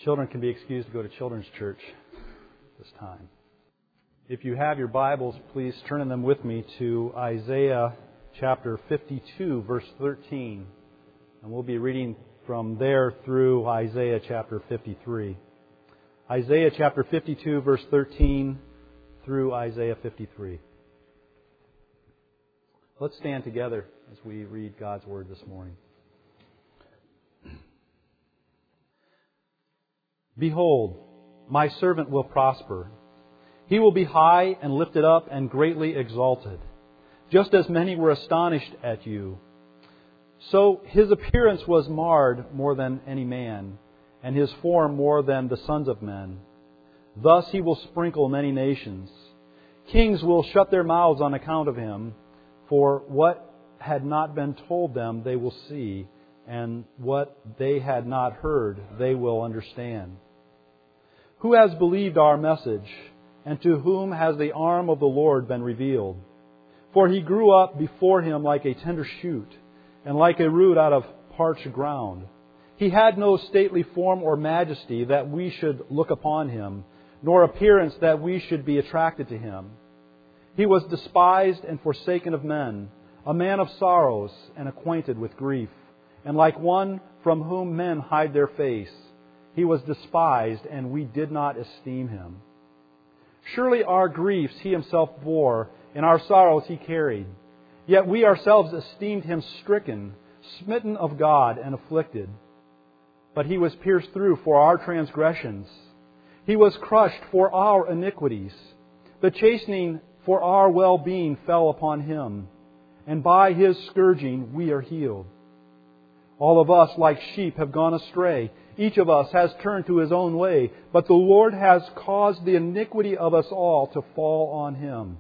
Children can be excused to go to children's church this time. If you have your Bibles, please turn in them with me to Isaiah chapter 52, verse 13. And we'll be reading from there through Isaiah chapter 53. Isaiah chapter 52, verse 13 through Isaiah 53. Let's stand together as we read God's Word this morning. Behold, my servant will prosper. He will be high and lifted up and greatly exalted, just as many were astonished at you. So his appearance was marred more than any man, and his form more than the sons of men. Thus he will sprinkle many nations. Kings will shut their mouths on account of him, for what had not been told them they will see, and what they had not heard they will understand. Who has believed our message, and to whom has the arm of the Lord been revealed? For he grew up before him like a tender shoot, and like a root out of parched ground. He had no stately form or majesty that we should look upon him, nor appearance that we should be attracted to him. He was despised and forsaken of men, a man of sorrows and acquainted with grief, and like one from whom men hide their face. He was despised, and we did not esteem him. Surely our griefs he himself bore, and our sorrows he carried. Yet we ourselves esteemed him stricken, smitten of God, and afflicted. But he was pierced through for our transgressions. He was crushed for our iniquities. The chastening for our well-being fell upon him, and by his scourging we are healed. All of us, like sheep, have gone astray. Each of us has turned to his own way, but the Lord has caused the iniquity of us all to fall on him.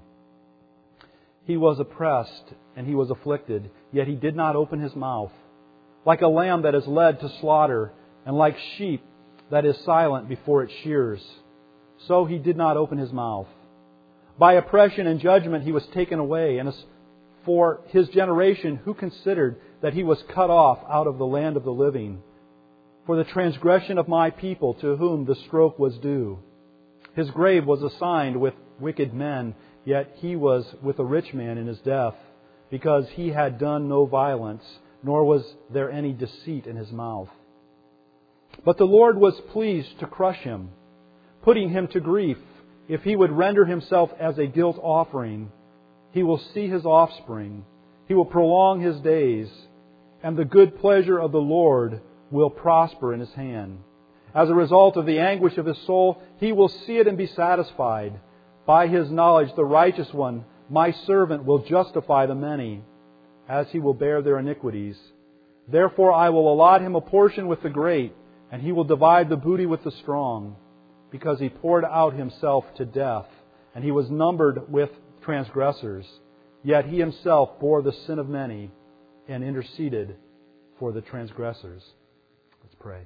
He was oppressed and he was afflicted, yet he did not open his mouth. Like a lamb that is led to slaughter, and like sheep that is silent before its shears, so he did not open his mouth. By oppression and judgment he was taken away, and as for his generation, who considered that he was cut off out of the land of the living? For the transgression of my people, to whom the stroke was due. His grave was assigned with wicked men, yet he was with a rich man in his death, because he had done no violence, nor was there any deceit in his mouth. But the Lord was pleased to crush him, putting him to grief. If he would render himself as a guilt offering, he will see his offspring. He will prolong his days, and the good pleasure of the Lord will prosper in his hand. As a result of the anguish of his soul, he will see it and be satisfied. By his knowledge, the righteous one, my servant, will justify the many, as he will bear their iniquities. Therefore I will allot him a portion with the great, and he will divide the booty with the strong, because he poured out himself to death, and he was numbered with transgressors. Yet he himself bore the sin of many and interceded for the transgressors. Let's pray.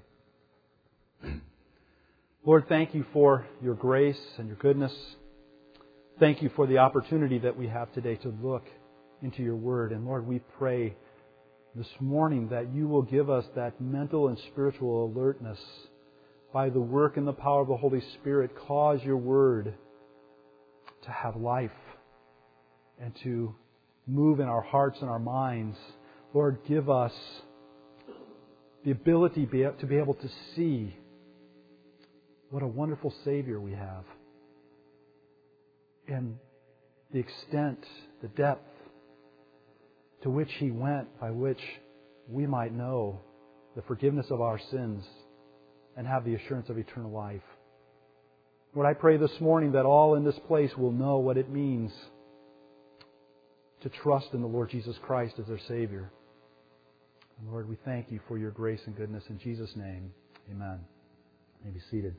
Lord, thank you for your grace and your goodness. Thank you for the opportunity that we have today to look into your Word. And Lord, we pray this morning that you will give us that mental and spiritual alertness by the work and the power of the Holy Spirit. Cause your Word to have life and to move in our hearts and our minds. Lord, give us the ability to be able to see what a wonderful Savior we have, and the extent, the depth to which He went, by which we might know the forgiveness of our sins and have the assurance of eternal life. Lord, I pray this morning that all in this place will know what it means to trust in the Lord Jesus Christ as their Savior. And Lord, we thank you for your grace and goodness. In Jesus' name, amen. You may be seated.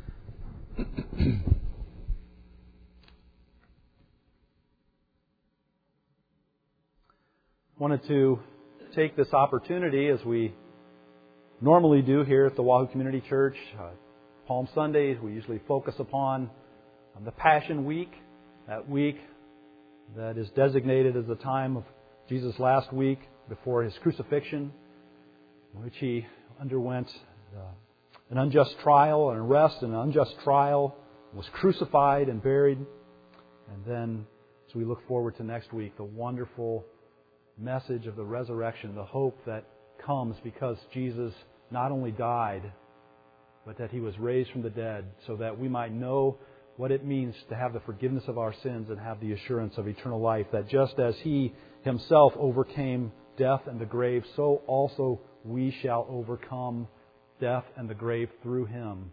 Wanted to take this opportunity, as we normally do here at the Wahoo Community Church. Palm Sundays, we usually focus upon the Passion Week, that week that is designated as the time of Jesus' last week before His crucifixion, in which He underwent an unjust trial, an arrest, and an unjust trial, was crucified and buried. And then, as we look forward to next week, the wonderful message of the resurrection, the hope that comes because Jesus not only died, but that He was raised from the dead so that we might know what it means to have the forgiveness of our sins and have the assurance of eternal life. That just as He Himself overcame death and the grave, so also we shall overcome death and the grave through Him.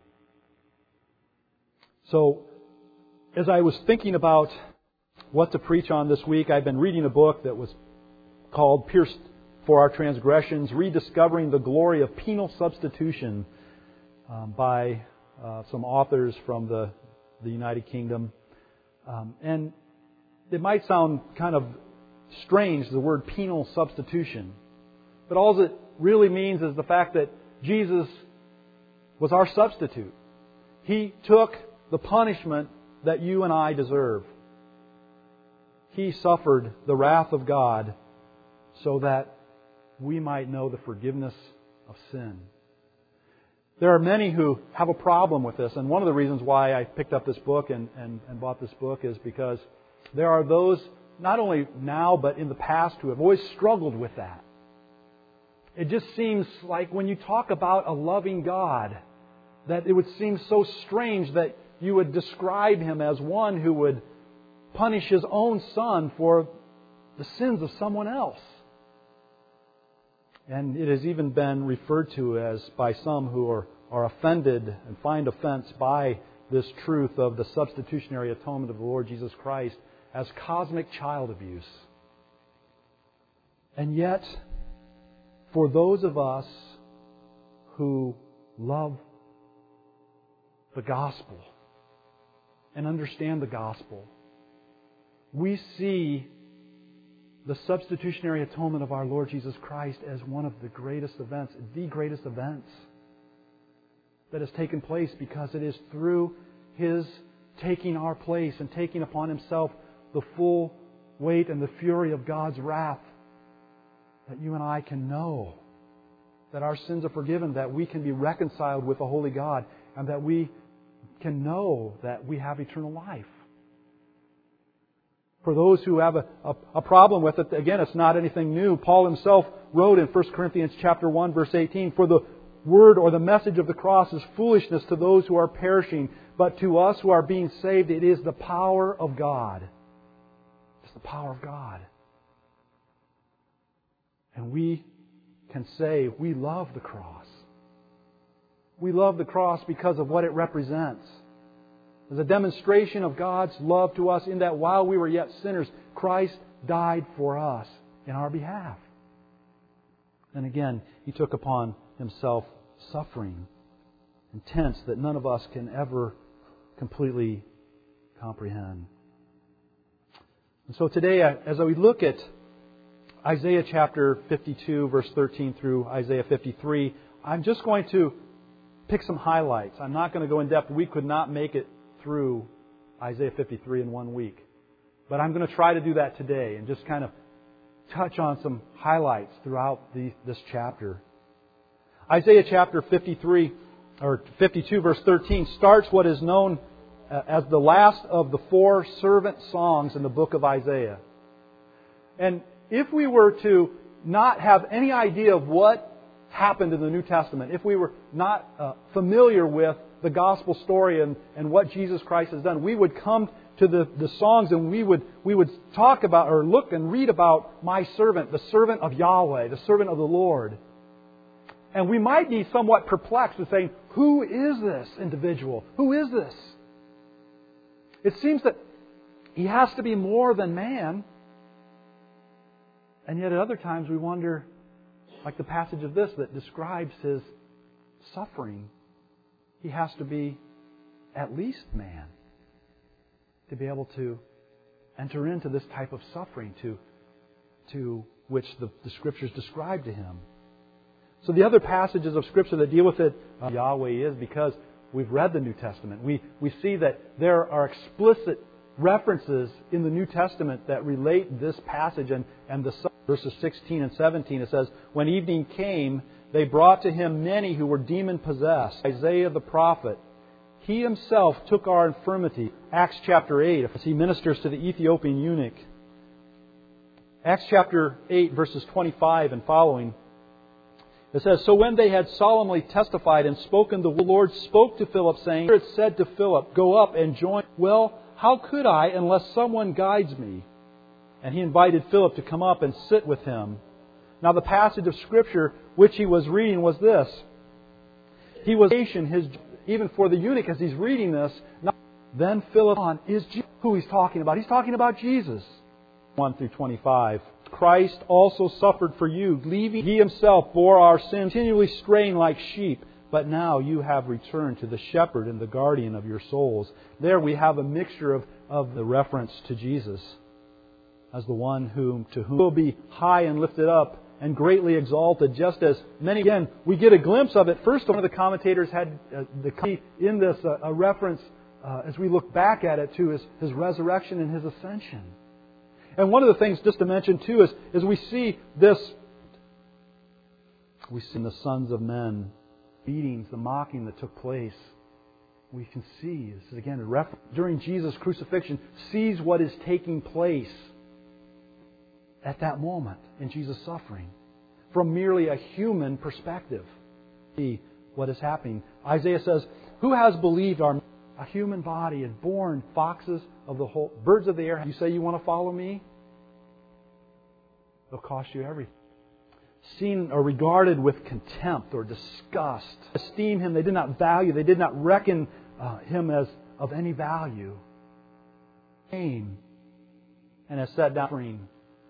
So, as I was thinking about what to preach on this week, I've been reading a book that was called Pierced for Our Transgressions, Rediscovering the Glory of Penal Substitution by some authors from the United Kingdom. And it might sound kind of strange, the word penal substitution. But all it really means is the fact that Jesus was our substitute. He took the punishment that you and I deserve. He suffered the wrath of God so that we might know the forgiveness of sin. There are many who have a problem with this, and one of the reasons why I picked up this book and bought this book is because there are those, not only now but in the past, who have always struggled with that. It just seems like when you talk about a loving God, that it would seem so strange that you would describe Him as one who would punish His own Son for the sins of someone else. And it has even been referred to as, by some who are offended and find offense by this truth of the substitutionary atonement of the Lord Jesus Christ, as cosmic child abuse. And yet, for those of us who love the gospel and understand the gospel, we see the substitutionary atonement of our Lord Jesus Christ as one of the greatest events, the greatest events that has taken place, because it is through His taking our place and taking upon Himself the full weight and the fury of God's wrath that you and I can know that our sins are forgiven, that we can be reconciled with the holy God, and that we can know that we have eternal life. For those who have a problem with it, again, it's not anything new. Paul himself wrote in 1 Corinthians chapter 1, verse 18, "For the word or the message of the cross is foolishness to those who are perishing, but to us who are being saved, it is the power of God." It's the power of God. And we can say we love the cross. We love the cross because of what it represents. As a demonstration of God's love to us in that while we were yet sinners, Christ died for us in our behalf. And again, He took upon Himself suffering intense that none of us can ever completely comprehend. And so today, as we look at Isaiah chapter 52, verse 13 through Isaiah 53, I'm just going to pick some highlights. I'm not going to go in depth. We could not make it through Isaiah 53 in 1 week. But I'm going to try to do that today and just kind of touch on some highlights throughout this chapter. Isaiah chapter 53 or 52 verse 13 starts what is known as the last of the 4 servant songs in the book of Isaiah. And if we were to not have any idea of what happened in the New Testament, if we were not familiar with the gospel story and what Jesus Christ has done, we would come to the songs and we would talk about or look and read about my servant, the servant of Yahweh, the servant of the Lord. And we might be somewhat perplexed with saying, who is this individual? Who is this? It seems that He has to be more than man. And yet at other times we wonder, like the passage of this that describes His suffering, He has to be at least man to be able to enter into this type of suffering to which the Scriptures describe to Him. So the other passages of Scripture that deal with it, Yahweh is because we've read the New Testament. We see that there are explicit references in the New Testament that relate this passage and the verses 16 and 17. It says, "When evening came, they brought to him many who were demon-possessed. Isaiah the prophet, he himself took our infirmity. Acts chapter 8, as he ministers to the Ethiopian eunuch. Acts chapter 8, verses 25 and following. It says, "So when they had solemnly testified and spoken, the Lord spoke to Philip, saying, It said to Philip, Go up and join. Well, how could I unless someone guides me? And he invited Philip to come up and sit with him. Now the passage of Scripture which he was reading was this. He was even for the eunuch as he's reading this. Then Philip is who he's talking about. He's talking about Jesus. 1 through 25. Christ also suffered for you, leaving He Himself bore our sins, continually straying like sheep. But now you have returned to the shepherd and the guardian of your souls." There we have a mixture of the reference to Jesus as the one to whom will be high and lifted up and greatly exalted, just as many. Again, we get a glimpse of it. First, one of the commentators had in this a reference, as we look back at it, to His resurrection and His ascension. And one of the things, just to mention too, is we see this. We see in the sons of men, beatings, the mocking that took place. We can see, this is again a reference during Jesus' crucifixion, sees what is taking place at that moment in Jesus' suffering from merely a human perspective. See what is happening. Isaiah says, "Who has believed a human body and born foxes of the whole birds of the air? You say you want to follow me? It'll cost you everything." Seen or regarded with contempt or disgust. Esteem Him. They did not value. They did not reckon Him as of any value. Came and has sat down.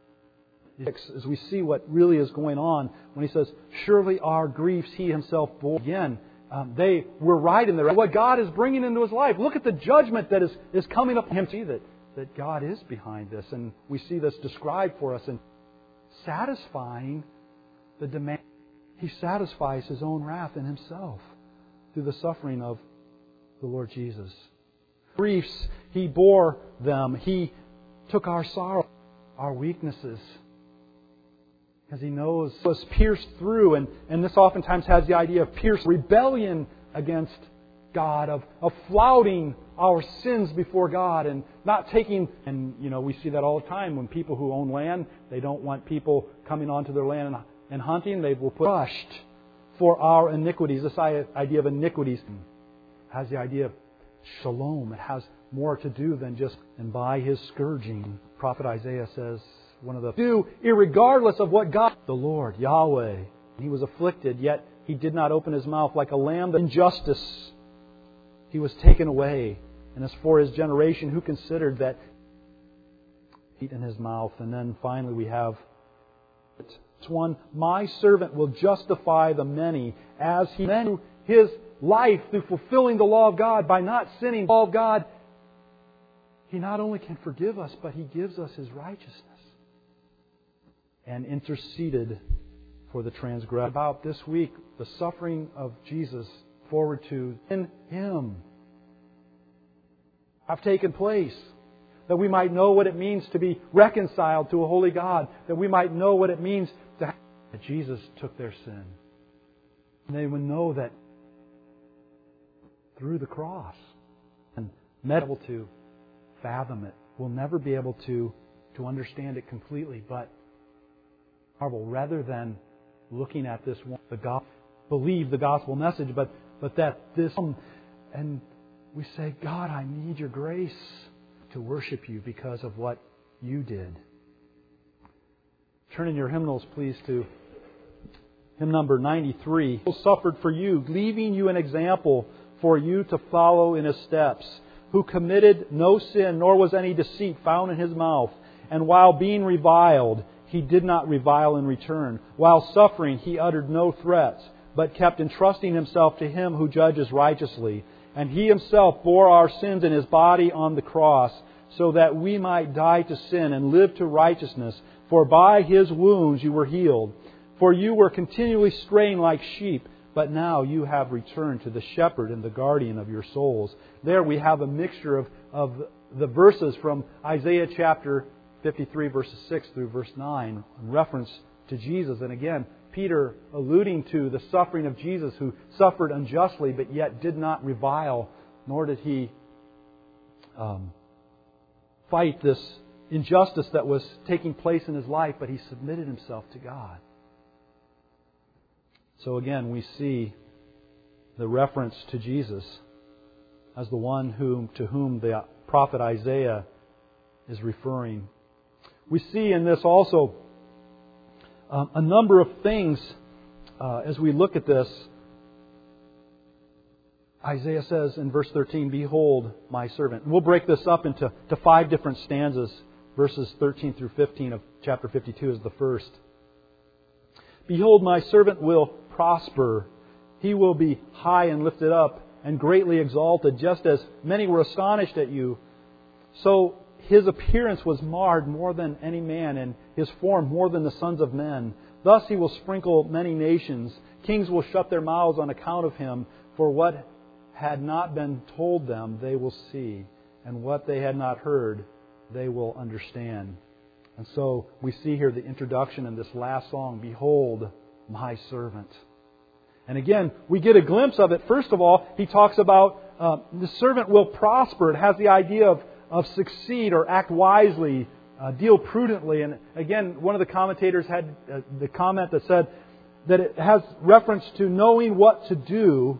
As we see what really is going on when He says, "Surely our griefs He Himself bore." Again, they were right in what God is bringing into His life. Look at the judgment that is coming up. Him see that God is behind this, and we see this described for us and satisfying the demand. He satisfies His own wrath in Himself through the suffering of the Lord Jesus. Griefs He bore them. He took our sorrow, our weaknesses. Because He knows it was pierced through, and this oftentimes has the idea of pierced rebellion against God, of flouting our sins before God and not taking. And we see that all the time when people who own land, they don't want people coming onto their land and hunting. They will put crushed for our iniquities. This idea of iniquities has the idea of shalom. It has more to do than just, and by His scourging, Prophet Isaiah says, one of the do, irregardless of what God, the Lord, Yahweh, He was afflicted, yet He did not open His mouth like a lamb that injustice. He was taken away. And as for His generation, who considered that feet in His mouth? And then finally we have it's one, "My servant will justify the many as He through His life, through fulfilling the law of God, by not sinning the law of God. He not only can forgive us, but He gives us His righteousness." And interceded for the transgressor. About this week, the suffering of Jesus, forward to in Him have taken place, that we might know what it means to be reconciled to a holy God, that we might know what it means that Jesus took their sin. And they would know that through the cross, and not able to fathom it, we'll never be able to understand it completely, but marvel rather than looking at this one, the gospel, believe the gospel message, but that this, and we say, "God, I need Your grace to worship You because of what You did." Turn in your hymnals, please, to hymn number 93. "Who suffered for you, leaving you an example for you to follow in His steps, who committed no sin, nor was any deceit found in His mouth. And while being reviled, He did not revile in return. While suffering, He uttered no threats, but kept entrusting Himself to Him who judges righteously. And He Himself bore our sins in His body on the cross, so that we might die to sin and live to righteousness. For by His wounds you were healed. For you were continually straying like sheep, but now you have returned to the shepherd and the guardian of your souls." There we have a mixture of the verses from Isaiah chapter 53, verses 6 through verse 9, in reference to Jesus. And again, Peter alluding to the suffering of Jesus, who suffered unjustly but yet did not revile, nor did He fight this injustice that was taking place in His life, but He submitted Himself to God. So again, we see the reference to Jesus as the one to whom the prophet Isaiah is referring. We see in this also a number of things as we look at this. Isaiah says in verse 13, "Behold my servant." We'll break this up into 5 different stanzas. Verses 13 through 15 of chapter 52 is the first. "Behold, my servant will prosper. He will be high and lifted up and greatly exalted, just as many were astonished at you. So his appearance was marred more than any man, and his form more than the sons of men. Thus he will sprinkle many nations. Kings will shut their mouths on account of him, for what had not been told them they will see, and what they had not heard they will understand." And so we see here the introduction in this last song, "Behold my servant." And again, we get a glimpse of it. First of all, he talks about the servant will prosper. It has the idea of succeed or act wisely, deal prudently. And again, one of the commentators had the comment that said that it has reference to knowing what to do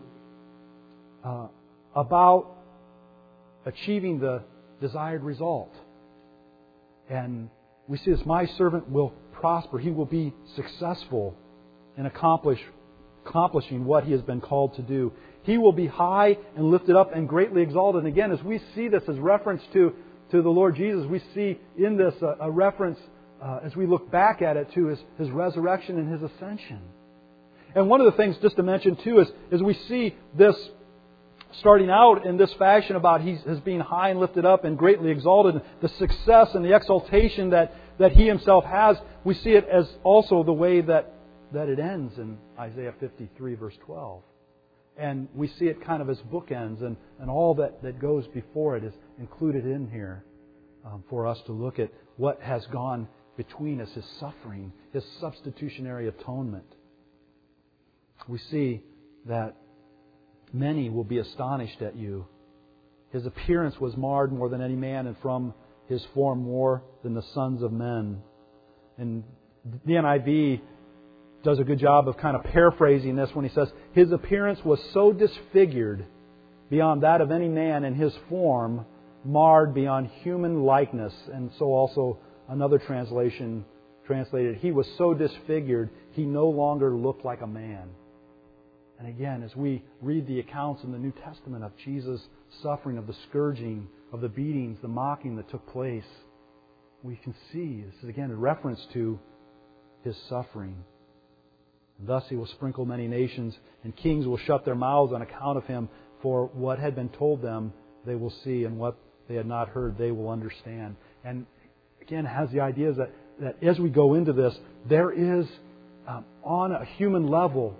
about achieving the desired result. And we see this, my servant will prosper. He will be successful in accomplishing what he has been called to do. He will be high and lifted up and greatly exalted. And again, as we see this as reference to the Lord Jesus, we see in this a reference, as we look back at it, to His resurrection and His ascension. And one of the things, just to mention too, is we see this starting out in this fashion about His being high and lifted up and greatly exalted, the success and the exaltation that He Himself has. We see it as also the way that it ends in Isaiah 53 verse 12. And we see it kind of as bookends, and all that goes before it is included in here for us to look at what has gone between us, His suffering, His substitutionary atonement. We see that many will be astonished at you. His appearance was marred more than any man, and from His form more than the sons of men. And the NIV does a good job of kind of paraphrasing this when he says, His appearance was so disfigured beyond that of any man, and His form marred beyond human likeness. And so also another translation translated, He was so disfigured, He no longer looked like a man. And again, as we read the accounts in the New Testament of Jesus' suffering, of the scourging, of the beatings, the mocking that took place, we can see this is again a reference to His suffering. Thus He will sprinkle many nations, and kings will shut their mouths on account of Him, for what had been told them they will see, and what they had not heard they will understand. And again, it has the idea that as we go into this, there is, on a human level,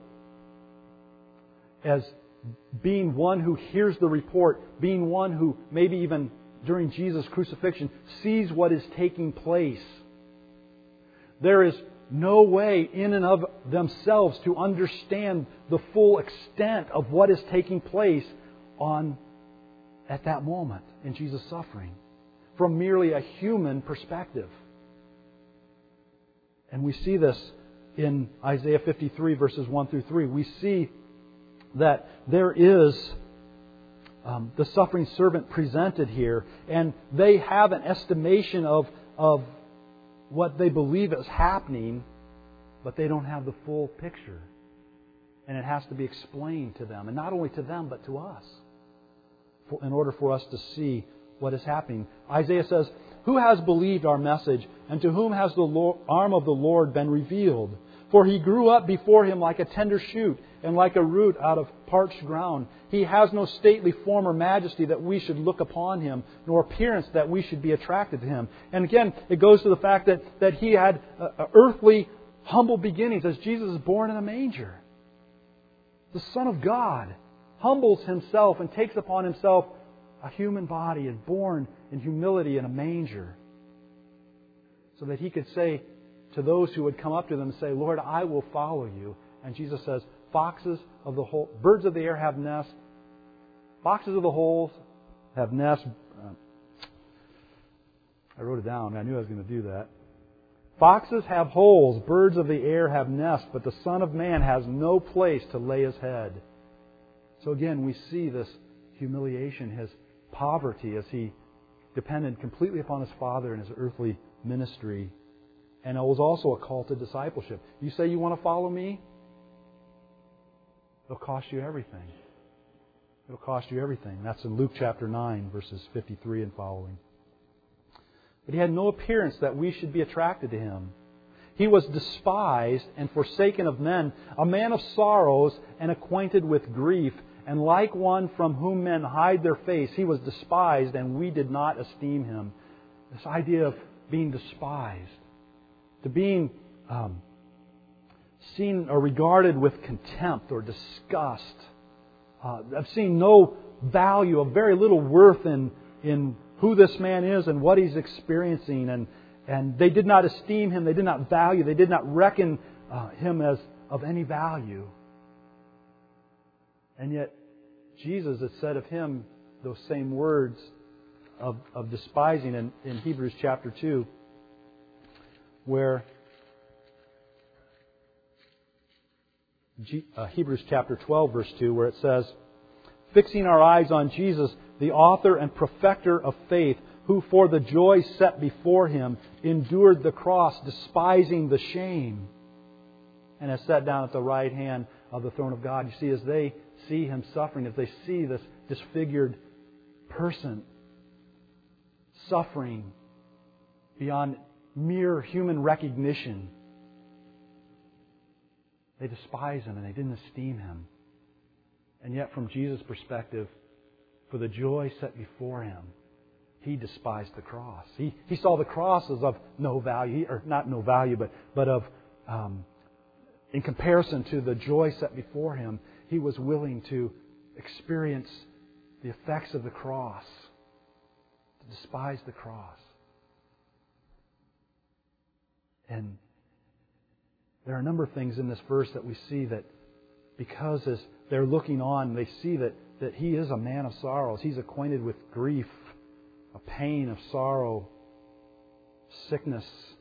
as being one who hears the report, being one who maybe even during Jesus' crucifixion sees what is taking place. There is no way in and of themselves to understand the full extent of what is taking place at that moment in Jesus' suffering from merely a human perspective. And we see this in Isaiah 53 verses 1 through 3. We see that there is the suffering servant presented here, and they have an estimation of what they believe is happening, but they don't have the full picture. And it has to be explained to them, and not only to them, but to us, in order for us to see what is happening. Isaiah says, "Who has believed our message, and to whom has the arm of the Lord been revealed? For He grew up before Him like a tender shoot, and like a root out of parched ground. He has no stately form or majesty that we should look upon Him, nor appearance that we should be attracted to Him." And again, it goes to the fact that He had earthly, humble beginnings, as Jesus is born in a manger. The Son of God humbles Himself and takes upon Himself a human body, and born in humility in a manger, so that He could say to those who would come up to them and say, Lord, I will follow you. And Jesus says, birds of the air have nests, foxes of the holes have nests. I wrote it down. I knew I was going to do that. Foxes have holes, birds of the air have nests, but the Son of Man has no place to lay His head. So again, we see this humiliation, His poverty, as He depended completely upon His Father in His earthly ministry. And it was also a call to discipleship. You say you want to follow me? It'll cost you everything. It'll cost you everything. That's in Luke chapter 9, verses 53 and following. But He had no appearance that we should be attracted to Him. He was despised and forsaken of men, a man of sorrows and acquainted with grief, and like one from whom men hide their face, He was despised, and we did not esteem Him. This idea of being despised, to being seen or regarded with contempt or disgust. I've seen no value, of very little worth in who this man is and what he's experiencing. And they did not esteem Him, they did not value, they did not reckon Him as of any value. And yet, Jesus has said of Him those same words of despising in Hebrews chapter 2, where Hebrews chapter 12, verse 2, where it says, fixing our eyes on Jesus, the author and perfecter of faith, who for the joy set before Him endured the cross, despising the shame, and has sat down at the right hand of the throne of God. You see, as they see Him suffering, as they see this disfigured person suffering beyond mere human recognition, they despise Him and they didn't esteem Him. And yet, from Jesus' perspective, for the joy set before Him, He despised the cross. He saw the cross as of no value, or not no value, but of in comparison to the joy set before Him, He was willing to experience the effects of the cross, to despise the cross. And there are a number of things in this verse that we see that, because as they're looking on, they see that He is a man of sorrows. He's acquainted with grief, a pain of sorrow, sickness.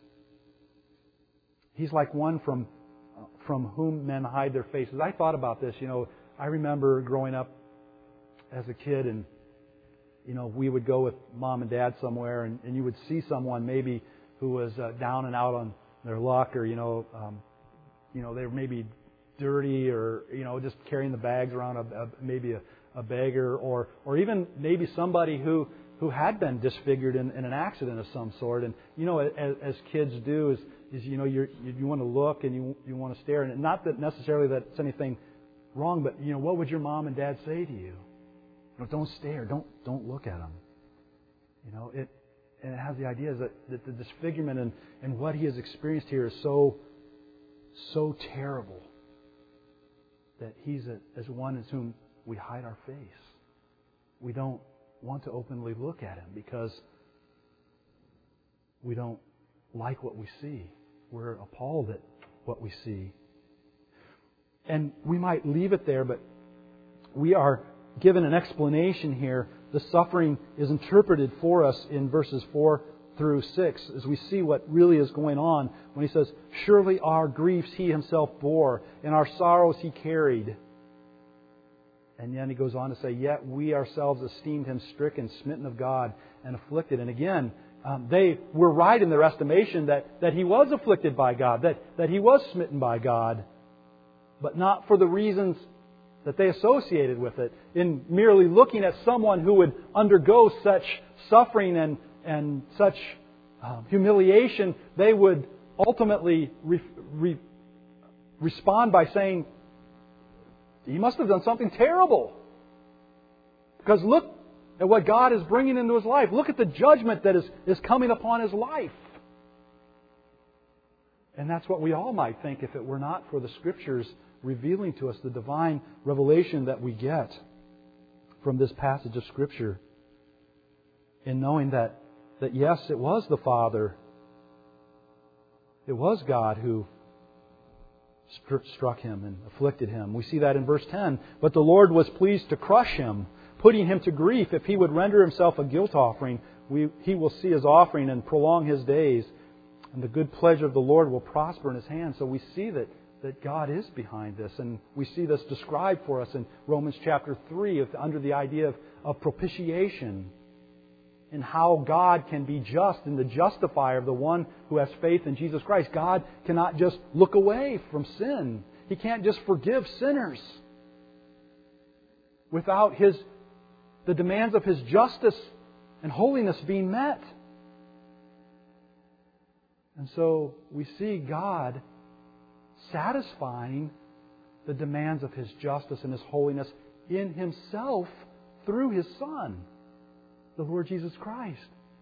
He's like one from whom men hide their faces. I thought about this. I remember growing up as a kid, and we would go with Mom and Dad somewhere, and you would see someone maybe who was down and out on their luck, or they were maybe dirty, or just carrying the bags around, maybe a beggar, or even maybe somebody who had been disfigured in an accident of some sort. And as kids do, you want to look and you want to stare, and not that necessarily that it's anything wrong, but what would your mom and dad say to you? Don't stare, don't look at them. It has the idea that the disfigurement and what he has experienced here is so terrible that he's as one as whom we hide our face. We don't want to openly look at him because we don't like what we see. We're appalled at what we see. And we might leave it there, but we are given an explanation here. The suffering is interpreted for us in verses 4 through 6 as we see what really is going on when he says, surely our griefs He Himself bore, and our sorrows He carried. And then he goes on to say, yet we ourselves esteemed Him stricken, smitten of God, and afflicted. And again, they were right in their estimation that He was afflicted by God, that He was smitten by God, but not for the reasons that they associated with it. In merely looking at someone who would undergo such suffering and such humiliation, they would ultimately respond by saying, He must have done something terrible. Because look at what God is bringing into his life. Look at the judgment that is coming upon his life. And that's what we all might think if it were not for the Scriptures revealing to us the divine revelation that we get from this passage of Scripture. In knowing that yes, it was the Father It was God who struck him and afflicted him. We see that in verse 10. But the Lord was pleased to crush him, putting him to grief. If he would render himself a guilt offering, he will see his offering and prolong his days. And the good pleasure of the Lord will prosper in his hand. So we see that God is behind this. And we see this described for us in Romans chapter 3 under the idea of propitiation. And how God can be just and the justifier of the one who has faith in Jesus Christ. God cannot just look away from sin. He can't just forgive sinners without the demands of His justice and holiness being met. And so we see God satisfying the demands of His justice and His holiness in Himself through His Son, the Lord Jesus Christ.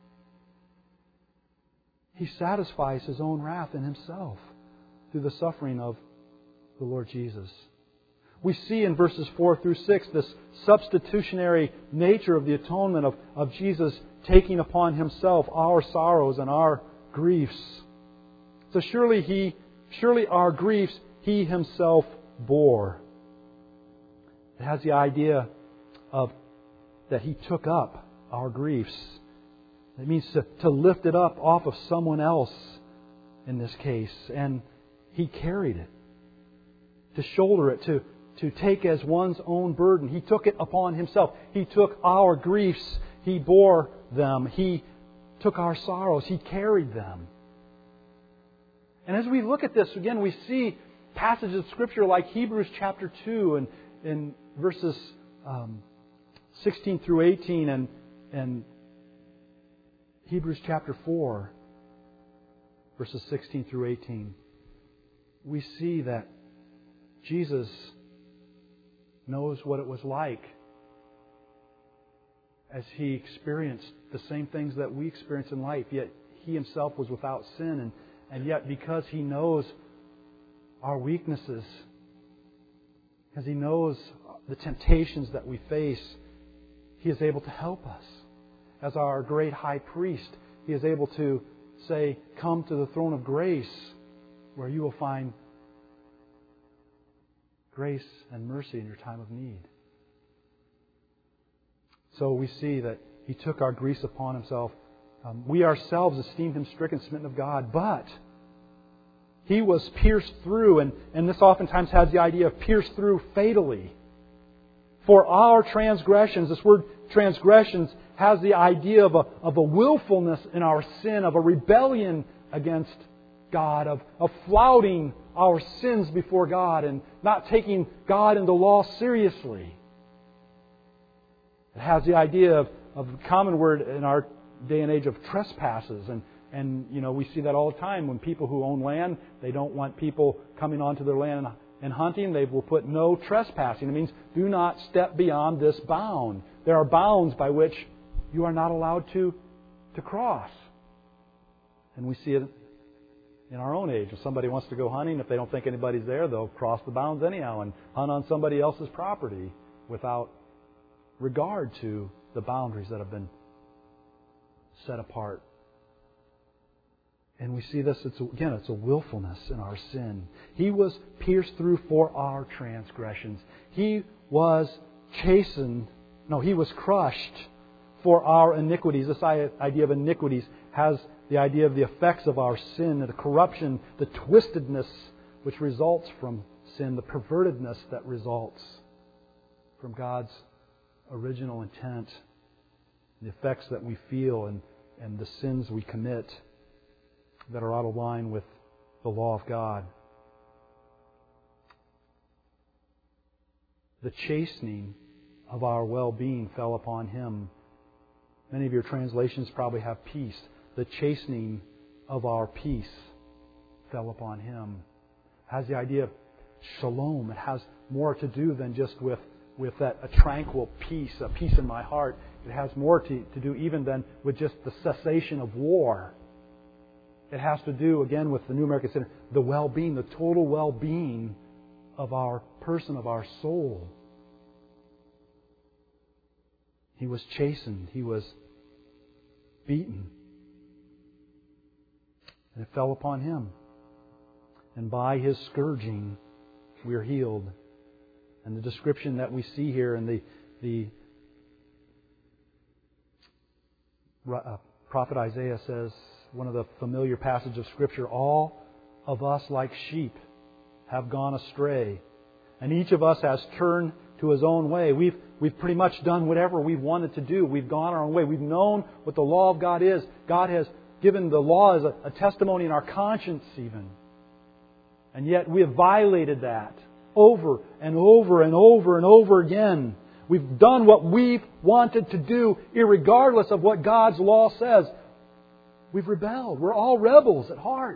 He satisfies His own wrath in Himself through the suffering of the Lord Jesus. We see in verses 4 through 6 this substitutionary nature of the atonement of Jesus taking upon Himself our sorrows and our griefs. So surely our griefs He Himself bore. It has the idea of that He took up our griefs. It means to lift it up off of someone else in this case. And He carried it. To shoulder it, to take as one's own burden. He took it upon Himself. He took our griefs. He bore them. He took our sorrows. He carried them. And as we look at this, again, we see passages of Scripture like Hebrews chapter 2 and in verses 16 through 18 and Hebrews chapter 4, verses 16 through 18. We see that Jesus knows what it was like as He experienced the same things that we experience in life, yet He Himself was without sin. And yet because He knows our weaknesses, because He knows the temptations that we face, He is able to help us. As our great high priest, He is able to say, "Come to the throne of grace, where you will find grace and mercy in your time of need." So we see that He took our griefs upon Himself. We ourselves esteemed Him stricken, smitten of God, but He was pierced through, and this oftentimes has the idea of pierced through fatally. For our transgressions, this word transgressions has the idea of a willfulness in our sin, of a rebellion against God, of flouting our sins before God and not taking God and the law seriously. It has the idea of a common word in our day and age of trespasses. And we see that all the time when people who own land, they don't want people coming onto their land and hunting. They will put no trespassing. It means do not step beyond this bound. There are bounds by which you are not allowed to cross. And we see it in our own age. If somebody wants to go hunting, if they don't think anybody's there, they'll cross the bounds anyhow and hunt on somebody else's property without regard to the boundaries that have been set apart. And we see this, it's a willfulness in our sin. He was pierced through for our transgressions. He was He was crushed for our iniquities. This idea of iniquities has the idea of the effects of our sin, the corruption, the twistedness which results from sin, the pervertedness that results from God's original intent, the effects that we feel and the sins we commit that are out of line with the law of God. The chastening of our well-being fell upon Him. Many of your translations probably have peace. The chastening of our peace fell upon Him. It has the idea of shalom. It has more to do than just with a tranquil peace, a peace in my heart. It has more to do even than with just the cessation of war. It has to do, again, with the New American Standard, the well-being, the total well-being of our person, of our soul. He was chastened. He was beaten. And it fell upon Him. And by His scourging, we are healed. And the description that we see here in the prophet Isaiah says, one of the familiar passages of Scripture, all of us like sheep have gone astray, and each of us has turned to his own way. We've pretty much done whatever we've wanted to do. We've gone our own way. We've known what the law of God is. God has given the law as a testimony in our conscience even. And yet we have violated that over and over and over and over again. We've done what we've wanted to do, irregardless of what God's law says. We've rebelled. We're all rebels at heart.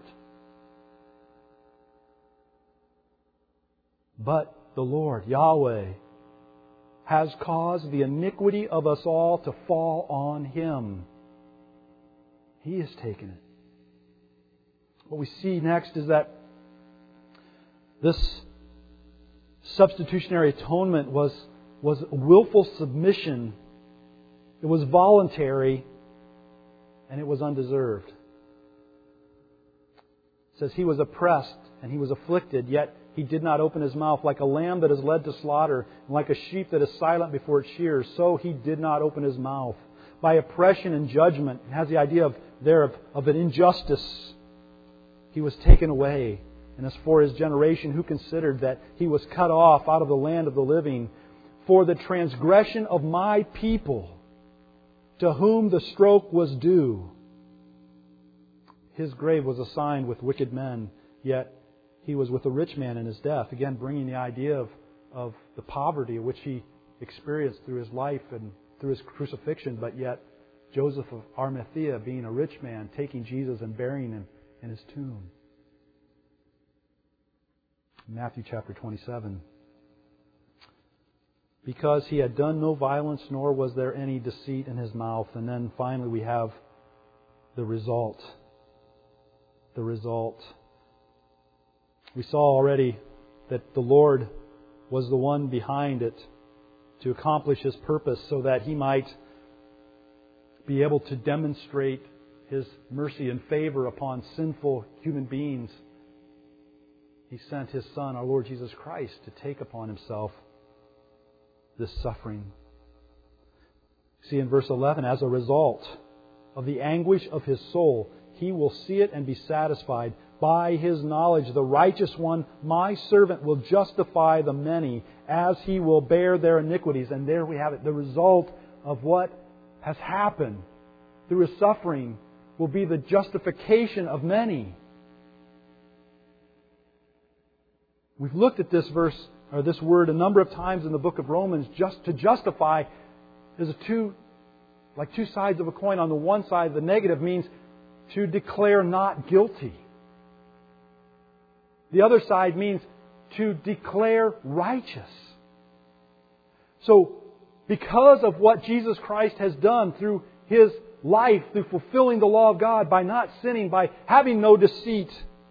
But the Lord, Yahweh, has caused the iniquity of us all to fall on Him. He has taken it. What we see next is that this substitutionary atonement was willful submission. It was voluntary, and it was undeserved. It says He was oppressed and He was afflicted, yet He did not open His mouth. Like a lamb that is led to slaughter, and like a sheep that is silent before its shears, so He did not open His mouth. By oppression and judgment, it has the idea of an injustice. He was taken away. And as for His generation, who considered that He was cut off out of the land of the living, for the transgression of my people, to whom the stroke was due. His grave was assigned with wicked men, yet He was with a rich man in His death. Again, bringing the idea of the poverty which He experienced through His life and through His crucifixion, but yet Joseph of Arimathea, being a rich man, taking Jesus and burying Him in His tomb. Matthew chapter 27. Because He had done no violence, nor was there any deceit in His mouth. And then finally we have the result. The result. We saw already that the Lord was the one behind it to accomplish His purpose so that He might be able to demonstrate His mercy and favor upon sinful human beings. He sent His Son, our Lord Jesus Christ, to take upon Himself this suffering. See in verse 11, as a result of the anguish of His soul, He will see it and be satisfied. By His knowledge, the righteous one, my servant, will justify the many, as He will bear their iniquities. And there we have it. The result of what has happened through His suffering will be the justification of many. We've looked at this verse, or this word, a number of times in the book of Romans. Just to justify is two sides of a coin. On the one side, the negative means to declare not guilty. The other side means to declare righteous. So, because of what Jesus Christ has done through His life, through fulfilling the law of God, by not sinning, by having no deceit,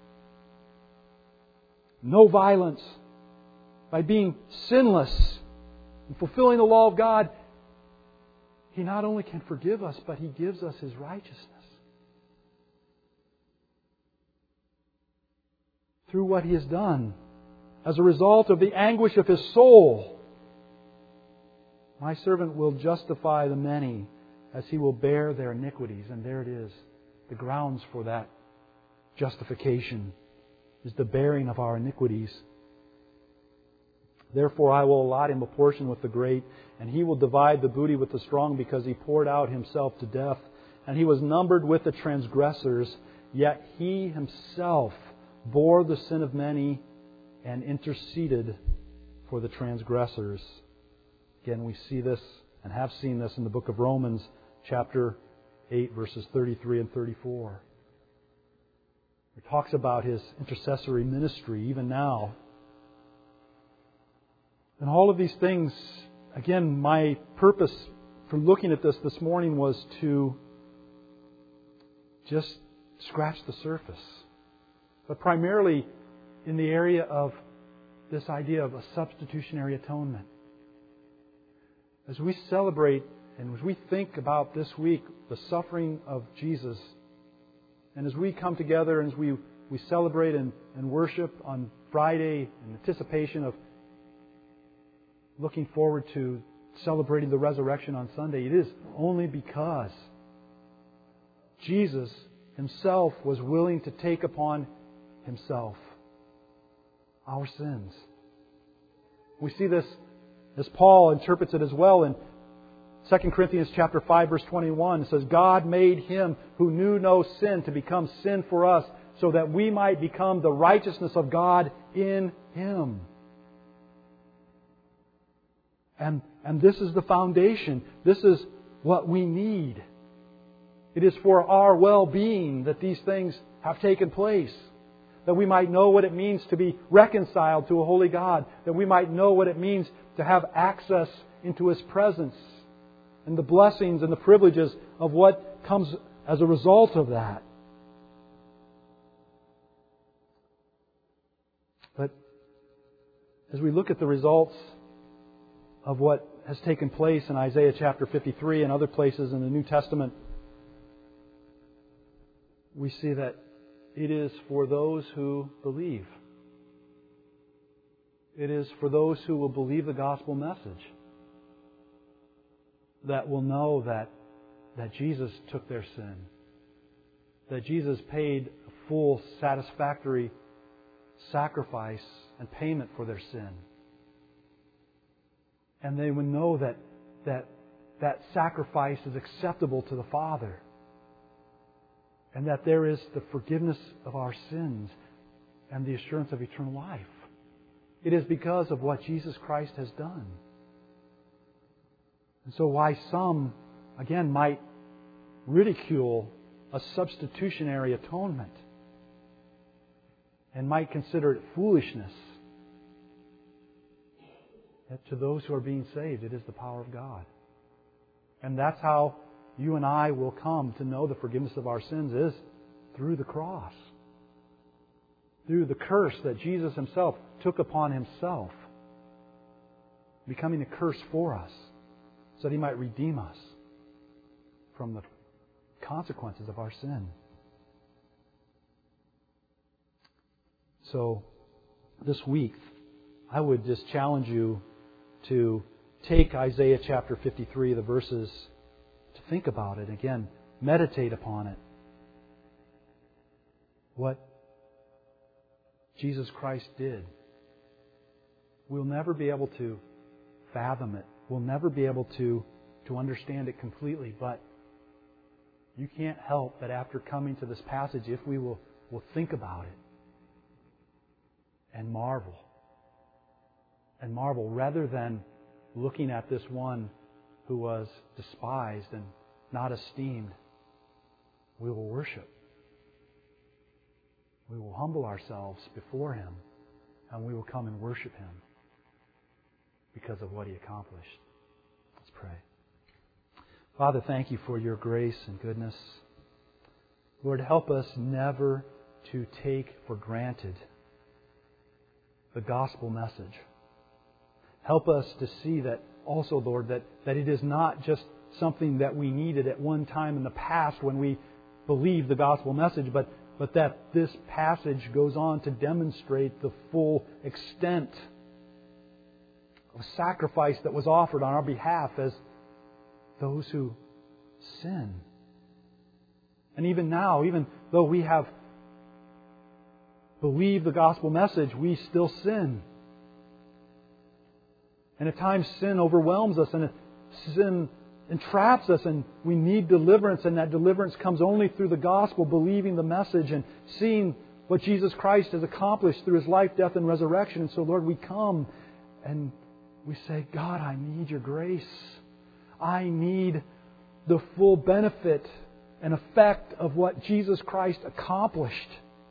no violence, by being sinless and fulfilling the law of God, He not only can forgive us, but He gives us His righteousness. Through what He has done, as a result of the anguish of His soul, my servant will justify the many, as He will bear their iniquities. And there it is. The grounds for that justification is the bearing of our iniquities. Therefore I will allot Him a portion with the great, and He will divide the booty with the strong, because He poured out Himself to death. And He was numbered with the transgressors, yet He Himself bore the sin of many and interceded for the transgressors. Again, we see this and have seen this in the book of Romans, chapter 8, verses 33 and 34. It talks about His intercessory ministry even now. And all of these things, again, my purpose for looking at this morning was to just scratch the surface. But primarily in the area of this idea of a substitutionary atonement. As we celebrate and as we think about this week the suffering of Jesus, and as we come together and as we we celebrate and worship on Friday in anticipation of looking forward to celebrating the resurrection on Sunday, it is only because Jesus Himself was willing to take upon Himself our sins. We see this as Paul interprets it as well in 2 Corinthians chapter 5, verse 21. It says, God made Him who knew no sin to become sin for us, so that we might become the righteousness of God in Him. And this is the foundation. This is what we need. It is for our well-being that these things have taken place. That we might know what it means to be reconciled to a holy God. That we might know what it means to have access into His presence. And the blessings and the privileges of what comes as a result of that. But as we look at the results of what has taken place in Isaiah chapter 53 and other places in the New Testament, we see that it is for those who believe. It is for those who will believe the gospel message, that will know that Jesus took their sin, that Jesus paid a full, satisfactory sacrifice and payment for their sin. And they would know that sacrifice is acceptable to the Father. And that there is the forgiveness of our sins and the assurance of eternal life. It is because of what Jesus Christ has done. And so why some, again, might ridicule a substitutionary atonement and might consider it foolishness, yet to those who are being saved, it is the power of God. And that's how you and I will come to know the forgiveness of our sins, is through the cross. Through the curse that Jesus Himself took upon Himself, becoming a curse for us, so that He might redeem us from the consequences of our sin. So, this week, I would just challenge you to take Isaiah chapter 53, the verses, to think about it. Again, meditate upon it. What Jesus Christ did. We'll never be able to fathom it. We'll never be able to understand it completely. But you can't help but after coming to this passage, if we will think about it and marvel. And marvel rather than looking at this one who was despised and not esteemed. We will worship. We will humble ourselves before Him, and we will come and worship Him because of what He accomplished. Let's pray. Father, thank You for Your grace and goodness. Lord, help us never to take for granted the gospel message. Help us to see that also, Lord, that it is not just something that we needed at one time in the past when we believed the gospel message, but that this passage goes on to demonstrate the full extent of sacrifice that was offered on our behalf as those who sin. And even now, even though we have believed the gospel message, we still sin. And at times sin overwhelms us and sin entraps us, and we need deliverance, and that deliverance comes only through the gospel, believing the message and seeing what Jesus Christ has accomplished through His life, death, and resurrection. And so, Lord, we come and we say, God, I need Your grace. I need the full benefit and effect of what Jesus Christ accomplished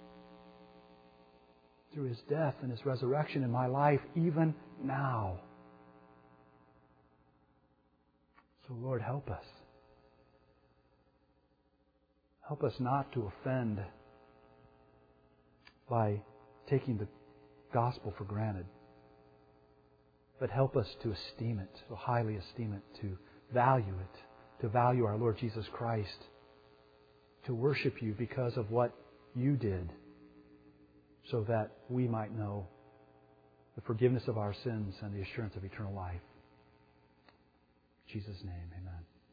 through His death and His resurrection in my life, even now. So, Lord, help us. Help us not to offend by taking the gospel for granted, but help us to esteem it, to highly esteem it, to value it, to value our Lord Jesus Christ, to worship You because of what You did so that we might know the forgiveness of our sins and the assurance of eternal life. In Jesus' name, amen.